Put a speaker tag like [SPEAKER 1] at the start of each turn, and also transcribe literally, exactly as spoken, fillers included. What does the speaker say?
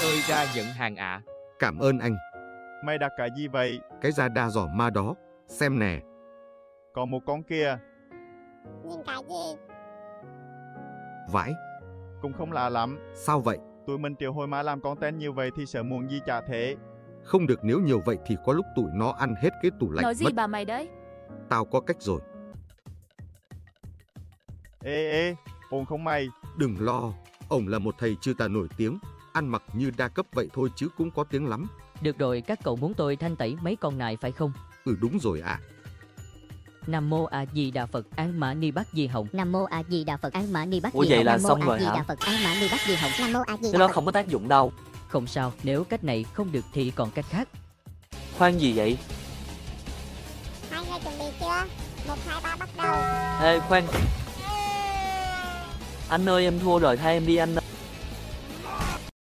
[SPEAKER 1] ơi ra nhận hàng ạ.
[SPEAKER 2] Cảm ơn anh.
[SPEAKER 3] Mày đặt cái gì vậy?
[SPEAKER 2] Cái da đa giỏ ma đó. Xem nè.
[SPEAKER 3] Còn một con kia.
[SPEAKER 4] Nhìn cái gì?
[SPEAKER 2] Vãi.
[SPEAKER 3] Cũng không lạ lắm.
[SPEAKER 2] Sao vậy?
[SPEAKER 3] Tụi mình triệu hồi ma làm content nhiều vậy thì sợ muộn gì chả thế.
[SPEAKER 2] Không được, nếu nhiều vậy thì có lúc tụi nó ăn hết cái tủ lạnh
[SPEAKER 5] Nói gì
[SPEAKER 2] mất.
[SPEAKER 5] bà mày đấy?
[SPEAKER 2] Tao có cách rồi.
[SPEAKER 3] Ê ê, ổn không mày?
[SPEAKER 2] Đừng lo, ổng là một thầy chư tà nổi tiếng, ăn mặc như đa cấp vậy thôi chứ cũng có tiếng lắm.
[SPEAKER 6] Được rồi, các cậu muốn tôi thanh tẩy mấy con nại phải không?
[SPEAKER 2] Ừ đúng rồi ạ. À.
[SPEAKER 6] Nam mô A Di Đà Phật, An Mã Ni Bát Di Hồng.
[SPEAKER 4] Nam mô A Di Đà Phật, An Mã Ni Bát Di Hồng.
[SPEAKER 7] Ủa vậy là
[SPEAKER 4] Nam mô
[SPEAKER 7] xong
[SPEAKER 4] A
[SPEAKER 7] rồi
[SPEAKER 4] Di
[SPEAKER 7] hả?
[SPEAKER 4] Đà Phật, An Mã Ni Bát Di Hồng. Nam mô A Di
[SPEAKER 7] Cái
[SPEAKER 4] Đà
[SPEAKER 7] đó
[SPEAKER 4] Phật.
[SPEAKER 7] không có tác dụng đâu.
[SPEAKER 6] Không sao, nếu cách này không được thì còn cách khác.
[SPEAKER 7] Khoan gì vậy?
[SPEAKER 4] Hai người chuẩn bị chưa? Một, hai, ba bắt đầu.
[SPEAKER 7] Ê khoan. Anh ơi em thua rồi, thay em đi anh ơi.